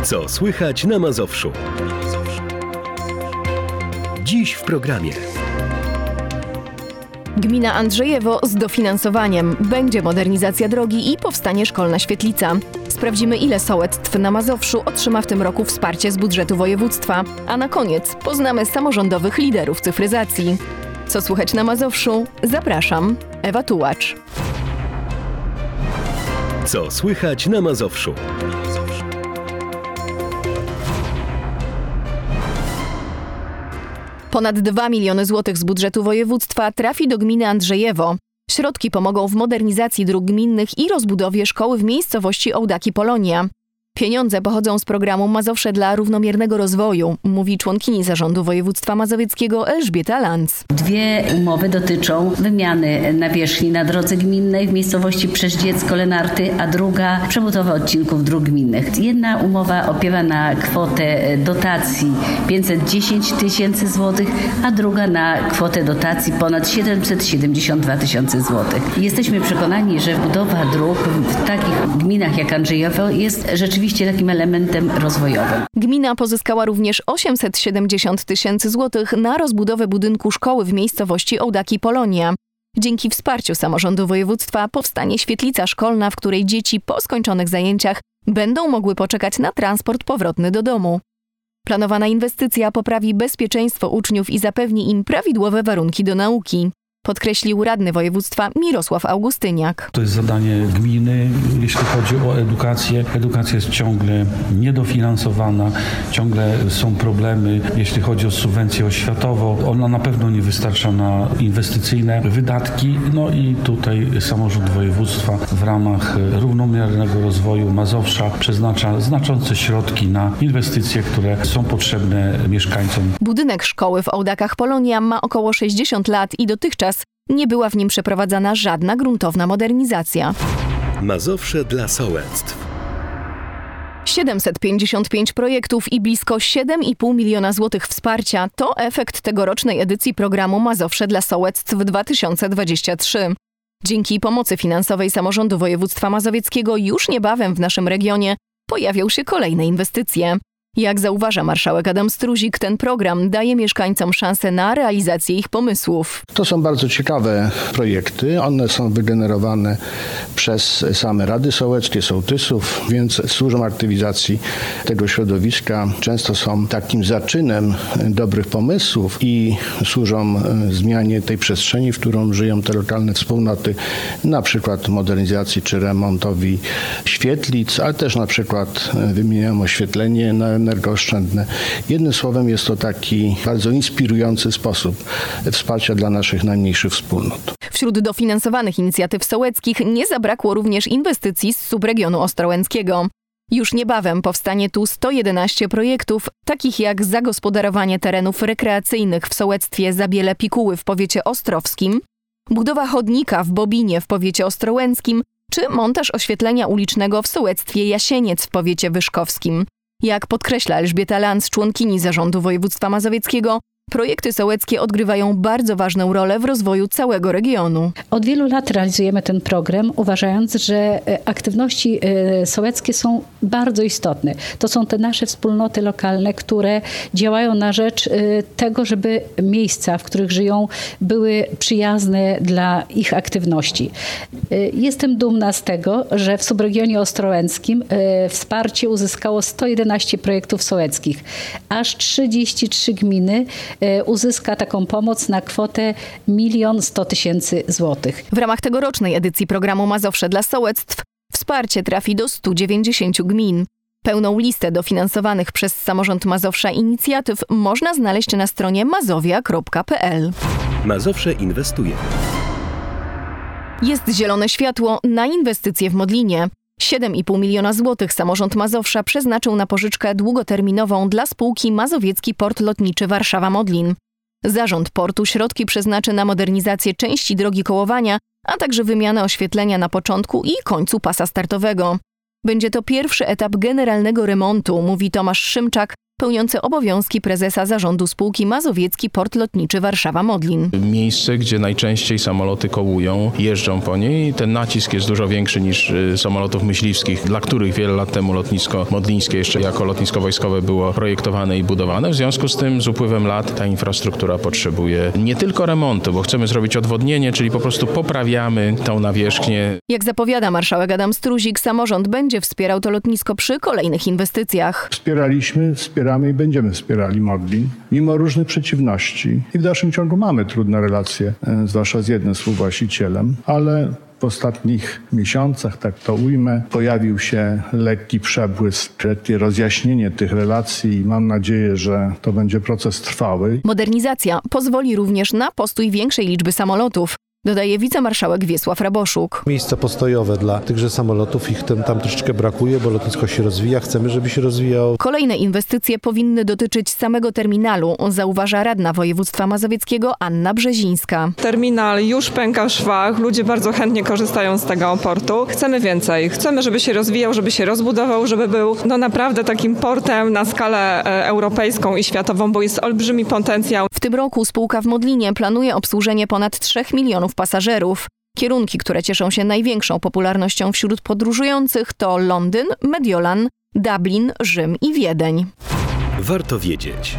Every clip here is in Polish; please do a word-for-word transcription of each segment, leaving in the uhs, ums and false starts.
Co słychać na Mazowszu? Dziś w programie. Gmina Andrzejewo z dofinansowaniem. Będzie modernizacja drogi i powstanie szkolna świetlica. Sprawdzimy, ile sołectw na Mazowszu otrzyma w tym roku wsparcie z budżetu województwa. A na koniec poznamy samorządowych liderów cyfryzacji. Co słychać na Mazowszu? Zapraszam, Ewa Tułacz. Co słychać na Mazowszu? Ponad dwa miliony złotych z budżetu województwa trafi do gminy Andrzejewo. Środki pomogą w modernizacji dróg gminnych i rozbudowie szkoły w miejscowości Ołdaki Polonia. Pieniądze pochodzą z programu Mazowsze dla równomiernego rozwoju, mówi członkini zarządu województwa mazowieckiego Elżbieta Lanz. Dwie umowy dotyczą wymiany nawierzchni na drodze gminnej w miejscowości Przeździecko-Lenarty, a druga przebudowa odcinków dróg gminnych. Jedna umowa opiewa na kwotę dotacji pięćset dziesięć tysięcy złotych, a druga na kwotę dotacji ponad siedemset siedemdziesiąt dwa tysiące złotych. Jesteśmy przekonani, że budowa dróg w takich gminach jak Andrzejewo jest rzeczywiście takim elementem rozwojowym. Gmina pozyskała również osiemset siedemdziesiąt tysięcy złotych na rozbudowę budynku szkoły w miejscowości Ołdaki Polonia. Dzięki wsparciu samorządu województwa powstanie świetlica szkolna, w której dzieci po skończonych zajęciach będą mogły poczekać na transport powrotny do domu. Planowana inwestycja poprawi bezpieczeństwo uczniów i zapewni im prawidłowe warunki do nauki, podkreślił radny województwa Mirosław Augustyniak. To jest zadanie gminy, jeśli chodzi o edukację. Edukacja jest ciągle niedofinansowana, ciągle są problemy, jeśli chodzi o subwencję oświatową. Ona na pewno nie wystarcza na inwestycyjne wydatki. No i tutaj samorząd województwa w ramach równomiernego rozwoju Mazowsza przeznacza znaczące środki na inwestycje, które są potrzebne mieszkańcom. Budynek szkoły w Ołdakach Polonia ma około sześćdziesiąt lat i dotychczas nie była w nim przeprowadzana żadna gruntowna modernizacja. Mazowsze dla sołectw. siedemset pięćdziesiąt pięć projektów i blisko siedem i pół miliona złotych wsparcia to efekt tegorocznej edycji programu Mazowsze dla sołectw dwa tysiące dwudziesty trzeci. Dzięki pomocy finansowej samorządu województwa mazowieckiego już niebawem w naszym regionie pojawią się kolejne inwestycje. Jak zauważa marszałek Adam Struzik, ten program daje mieszkańcom szansę na realizację ich pomysłów. To są bardzo ciekawe projekty. One są wygenerowane przez same rady sołeckie, sołtysów, więc służą aktywizacji tego środowiska. Często są takim zaczynem dobrych pomysłów i służą zmianie tej przestrzeni, w którą żyją te lokalne wspólnoty, na przykład modernizacji czy remontowi świetlic, ale też na przykład wymieniają oświetlenie na energooszczędne. Jednym słowem jest to taki bardzo inspirujący sposób wsparcia dla naszych najmniejszych wspólnot. Wśród dofinansowanych inicjatyw sołeckich nie zabrakło również inwestycji z subregionu ostrołęckiego. Już niebawem powstanie tu sto jedenaście projektów, takich jak zagospodarowanie terenów rekreacyjnych w sołectwie Zabiele Pikuły w powiecie ostrowskim, budowa chodnika w Bobinie w powiecie ostrołęckim, czy montaż oświetlenia ulicznego w sołectwie Jasieniec w powiecie wyszkowskim. Jak podkreśla Elżbieta Lanz, członkini zarządu województwa mazowieckiego, projekty sołeckie odgrywają bardzo ważną rolę w rozwoju całego regionu. Od wielu lat realizujemy ten program, uważając, że aktywności sołeckie są bardzo istotne. To są te nasze wspólnoty lokalne, które działają na rzecz tego, żeby miejsca, w których żyją, były przyjazne dla ich aktywności. Jestem dumna z tego, że w subregionie ostrołęckim wsparcie uzyskało sto jedenaście projektów sołeckich. Aż trzydzieści trzy gminy uzyska taką pomoc na kwotę milion sto tysięcy złotych. W ramach tegorocznej edycji programu Mazowsze dla sołectw wsparcie trafi do stu dziewięćdziesięciu gmin. Pełną listę dofinansowanych przez samorząd Mazowsza inicjatyw można znaleźć na stronie mazowia kropka p l. Mazowsze inwestuje. Jest zielone światło na inwestycje w Modlinie. siedem i pół miliona złotych samorząd Mazowsza przeznaczył na pożyczkę długoterminową dla spółki Mazowiecki Port Lotniczy Warszawa-Modlin. Zarząd portu środki przeznaczy na modernizację części drogi kołowania, a także wymianę oświetlenia na początku i końcu pasa startowego. Będzie to pierwszy etap generalnego remontu, mówi Tomasz Szymczak, pełniący obowiązki prezesa zarządu spółki Mazowiecki Port Lotniczy Warszawa-Modlin. Miejsce, gdzie najczęściej samoloty kołują, jeżdżą po niej. Ten nacisk jest dużo większy niż samolotów myśliwskich, dla których wiele lat temu lotnisko modlińskie jeszcze jako lotnisko wojskowe było projektowane i budowane. W związku z tym z upływem lat ta infrastruktura potrzebuje nie tylko remontu, bo chcemy zrobić odwodnienie, czyli po prostu poprawiamy tą nawierzchnię. Jak zapowiada marszałek Adam Struzik, samorząd będzie wspierał to lotnisko przy kolejnych inwestycjach. Wspieraliśmy, wspieramy i będziemy wspierali Modlin, mimo różnych przeciwności. I w dalszym ciągu mamy trudne relacje, zwłaszcza z jednym współwłaścicielem, ale w ostatnich miesiącach, tak to ujmę, pojawił się lekki przebłysk, lekkie rozjaśnienie tych relacji i mam nadzieję, że to będzie proces trwały. Modernizacja pozwoli również na postój większej liczby samolotów, dodaje wicemarszałek Wiesław Raboszuk. Miejsca postojowe dla tychże samolotów, ich tam, tam troszeczkę brakuje, bo lotnisko się rozwija, chcemy, żeby się rozwijało. Kolejne inwestycje powinny dotyczyć samego terminalu, zauważa radna województwa mazowieckiego Anna Brzezińska. Terminal już pęka w szwach, ludzie bardzo chętnie korzystają z tego portu. Chcemy więcej, chcemy, żeby się rozwijał, żeby się rozbudował, żeby był no naprawdę takim portem na skalę europejską i światową, bo jest olbrzymi potencjał. W tym roku spółka w Modlinie planuje obsłużenie ponad trzech milionów pasażerów. Kierunki, które cieszą się największą popularnością wśród podróżujących to Londyn, Mediolan, Dublin, Rzym i Wiedeń. Warto wiedzieć.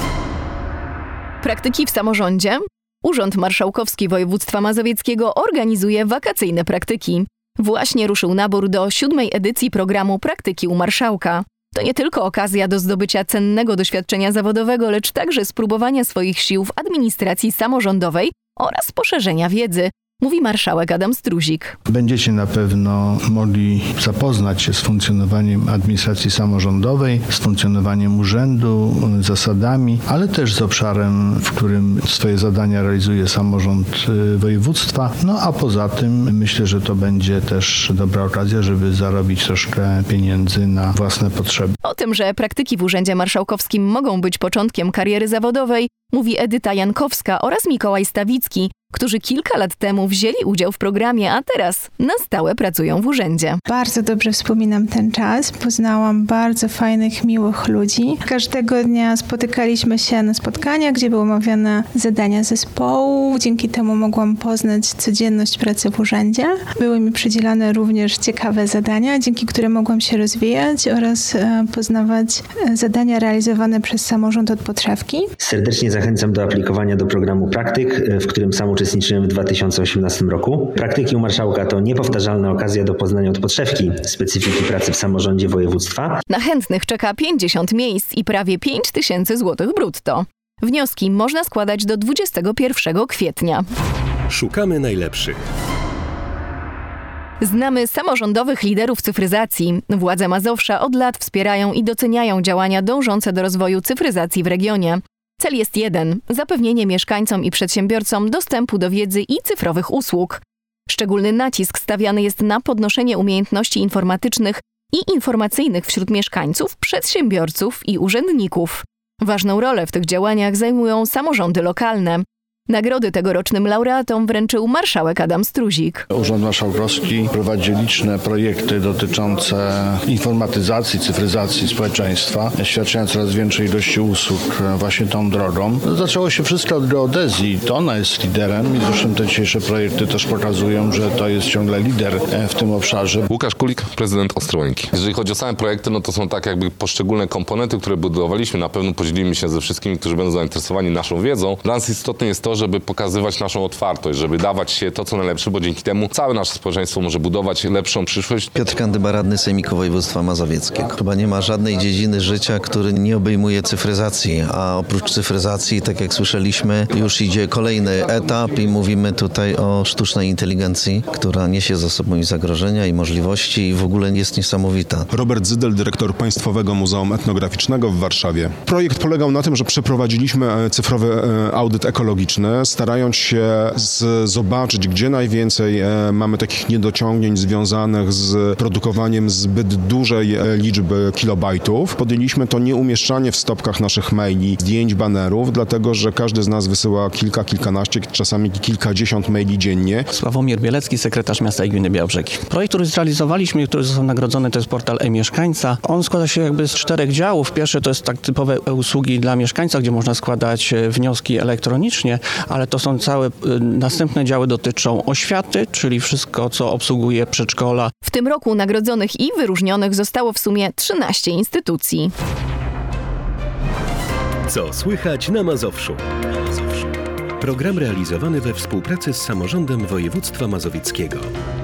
Praktyki w samorządzie? Urząd Marszałkowski Województwa Mazowieckiego organizuje wakacyjne praktyki. Właśnie ruszył nabór do siódmej edycji programu Praktyki u Marszałka. To nie tylko okazja do zdobycia cennego doświadczenia zawodowego, lecz także spróbowania swoich sił w administracji samorządowej oraz poszerzenia wiedzy, mówi marszałek Adam Struzik. Będziecie na pewno mogli zapoznać się z funkcjonowaniem administracji samorządowej, z funkcjonowaniem urzędu, zasadami, ale też z obszarem, w którym swoje zadania realizuje samorząd województwa. No a poza tym myślę, że to będzie też dobra okazja, żeby zarobić troszkę pieniędzy na własne potrzeby. O tym, że praktyki w Urzędzie Marszałkowskim mogą być początkiem kariery zawodowej, mówi Edyta Jankowska oraz Mikołaj Stawicki, którzy kilka lat temu wzięli udział w programie, a teraz na stałe pracują w urzędzie. Bardzo dobrze wspominam ten czas. Poznałam bardzo fajnych, miłych ludzi. Każdego dnia spotykaliśmy się na spotkaniach, gdzie były omawiane zadania zespołu. Dzięki temu mogłam poznać codzienność pracy w urzędzie. Były mi przydzielane również ciekawe zadania, dzięki którym mogłam się rozwijać oraz poznawać zadania realizowane przez samorząd od podszewki. Serdecznie zachęcam do aplikowania do programu Praktyk, w którym sam uczestniczyłem w dwa tysiące osiemnastym roku. Praktyki u Marszałka to niepowtarzalna okazja do poznania od podszewki specyfiki pracy w samorządzie województwa. Na chętnych czeka pięćdziesiąt miejsc i prawie pięć tysięcy złotych brutto. Wnioski można składać do dwudziestego pierwszego kwietnia. Szukamy najlepszych. Znamy samorządowych liderów cyfryzacji. Władze Mazowsza od lat wspierają i doceniają działania dążące do rozwoju cyfryzacji w regionie. Cel jest jeden – zapewnienie mieszkańcom i przedsiębiorcom dostępu do wiedzy i cyfrowych usług. Szczególny nacisk stawiany jest na podnoszenie umiejętności informatycznych i informacyjnych wśród mieszkańców, przedsiębiorców i urzędników. Ważną rolę w tych działaniach zajmują samorządy lokalne. Nagrody tegorocznym laureatom wręczył marszałek Adam Struzik. Urząd Marszałkowski prowadzi liczne projekty dotyczące informatyzacji, cyfryzacji społeczeństwa, świadcząc coraz większej ilości usług właśnie tą drogą. Zaczęło się wszystko od geodezji, to ona jest liderem i zresztą te dzisiejsze projekty też pokazują, że to jest ciągle lider w tym obszarze. Łukasz Kulik, prezydent Ostrołęki. Jeżeli chodzi o same projekty, no to są tak jakby poszczególne komponenty, które budowaliśmy. Na pewno podzielimy się ze wszystkimi, którzy będą zainteresowani naszą wiedzą. Dla nas istotne jest to, żeby pokazywać naszą otwartość, żeby dawać się to, co najlepsze, bo dzięki temu całe nasze społeczeństwo może budować lepszą przyszłość. Piotr Kandyba, radny Sejmiku Województwa Mazowieckiego. Chyba nie ma żadnej dziedziny życia, który nie obejmuje cyfryzacji, a oprócz cyfryzacji, tak jak słyszeliśmy, już idzie kolejny etap i mówimy tutaj o sztucznej inteligencji, która niesie za sobą i zagrożenia, i możliwości i w ogóle jest niesamowita. Robert Zydel, dyrektor Państwowego Muzeum Etnograficznego w Warszawie. Projekt polegał na tym, że przeprowadziliśmy cyfrowy audyt ekologiczny. strony, starając się z, zobaczyć, gdzie najwięcej e, mamy takich niedociągnięć związanych z produkowaniem zbyt dużej e, liczby kilobajtów. Podjęliśmy to nieumieszczanie w stopkach naszych maili zdjęć, banerów, dlatego że każdy z nas wysyła kilka, kilkanaście, czasami kilkadziesiąt maili dziennie. Sławomir Bielecki, sekretarz miasta i gminy Białbrzegi. Projekt, który zrealizowaliśmy i który został nagrodzony, to jest portal e-mieszkańca. On składa się jakby z czterech działów. Pierwsze to jest tak typowe usługi dla mieszkańca, gdzie można składać wnioski elektronicznie, ale to są całe następne działy dotyczą oświaty, czyli wszystko, co obsługuje przedszkola. W tym roku nagrodzonych i wyróżnionych zostało w sumie trzynaście instytucji. Co słychać na Mazowszu? Program realizowany we współpracy z samorządem województwa mazowieckiego.